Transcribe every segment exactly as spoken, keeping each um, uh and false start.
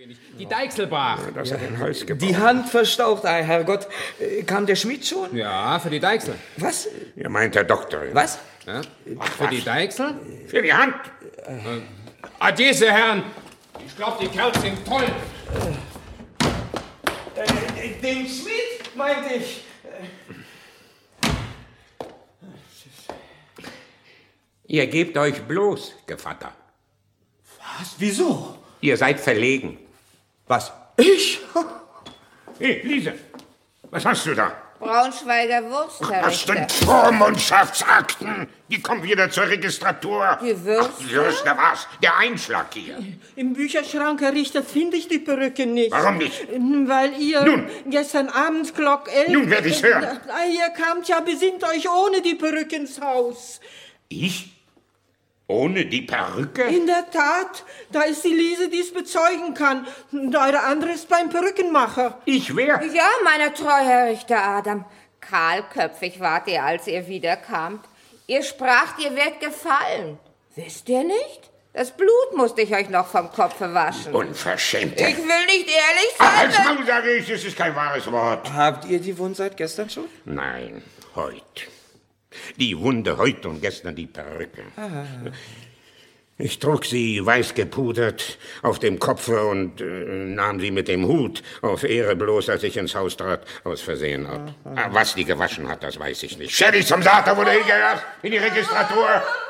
Die Deichsel brach. Ja, das hat den Hals gebrochen. Die Hand verstaucht, ah, Herrgott. Äh, Kam der Schmied schon? Ja, für die Deichsel. Was? Ja, meint der Doktor. Was? Ja? Für die Deichsel? Für die Hand. Äh, Adiese, Herren. Ich glaube, die Kerls sind toll. Äh, den Schmied, meinte ich. Ihr gebt euch bloß, Gevatter. Was? Wieso? Ihr seid verlegen. Was? Ich? Hey, Lise, was hast du da? Braunschweiger Wurst, Herr Was Richter. denn Vormundschaftsakten? Die kommen wieder zur Registratur. Die Würste? Ach, Würste was? Der Einschlag hier. Im Bücherschrank, Herr Richter, finde ich die Perücke nicht. Warum nicht? Weil ihr Nun. gestern Abend Glock elf... Nun werd ich's hören. Äh, Ihr kamt ja besinnt euch ohne die Perücke ins Haus. Ich? Ohne die Perücke? In der Tat, da ist die Lise, die es bezeugen kann. Und eure andere ist beim Perückenmacher. Ich wär... Ja, meiner treu, Herr Richter Adam. Kahlköpfig wart ihr, als ihr wiederkamt. Ihr spracht, ihr wärt gefallen. Wisst ihr nicht? Das Blut musste ich euch noch vom Kopfe waschen. Unverschämt. Ich will nicht ehrlich Ach, sein. als Mann sage ich, es ist kein wahres Wort. Habt ihr die Wunde seit gestern schon? Nein, heute. Die Wunde heute und gestern die Perücke. Ah. Ich trug sie weiß gepudert auf dem Kopfe und äh, nahm sie mit dem Hut auf Ehre bloß, als ich ins Haus trat, aus Versehen ab. Ah, was die gewaschen hat, das weiß ich nicht. Schädig zum Sater, wo du hingehörst, in die Registratur.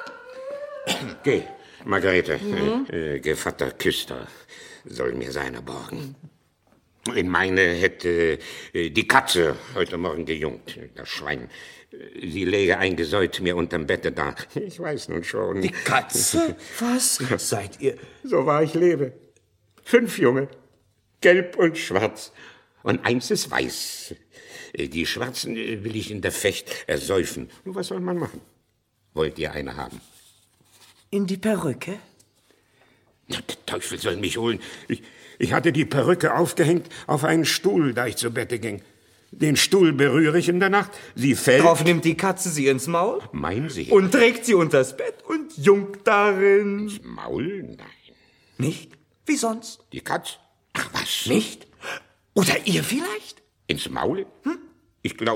Geh, Margarete, mhm. äh, äh, Gevatter Küster soll mir seine borgen. In meine hätte äh, die Katze heute Morgen gejungt, das Schwein. Sie läge eingesäut mir unterm Bette da. Ich weiß nun schon. Die Katze? Was seid ihr? So wahr ich lebe. Fünf Junge, gelb und schwarz. Und eins ist weiß. Die Schwarzen will ich in der Fecht ersäufen. Nun, was soll man machen? Wollt ihr eine haben? In die Perücke? Ja, der Teufel soll mich holen. Ich, ich hatte die Perücke aufgehängt auf einen Stuhl, da ich zu Bette ging. Den Stuhl berühre ich in der Nacht, sie fällt... Drauf nimmt die Katze sie ins Maul? Meinen Sie? Und trägt sie unters Bett und jungt darin. Ins Maul? Nein. Nicht? Wie sonst? Die Katze? Ach, was? Nicht? Oder ihr vielleicht? Ins Maul? Hm? Ich glaub...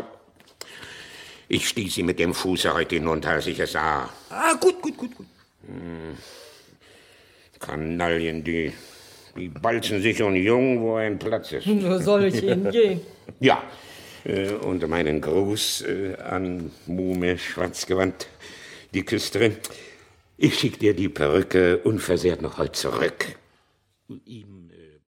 Ich stieß sie mit dem Fuße heute hinunter, als ich es sah. Ah, gut, gut, gut, gut. Hm. Kanaillen, die... Die balzen sich und jung, wo ein Platz ist. Wo soll ich hingehen? Ja, äh, und meinen Gruß äh, an Muhme Schwarzgewand, die Küsterin. Ich schick dir die Perücke unversehrt noch heute zurück. Ihm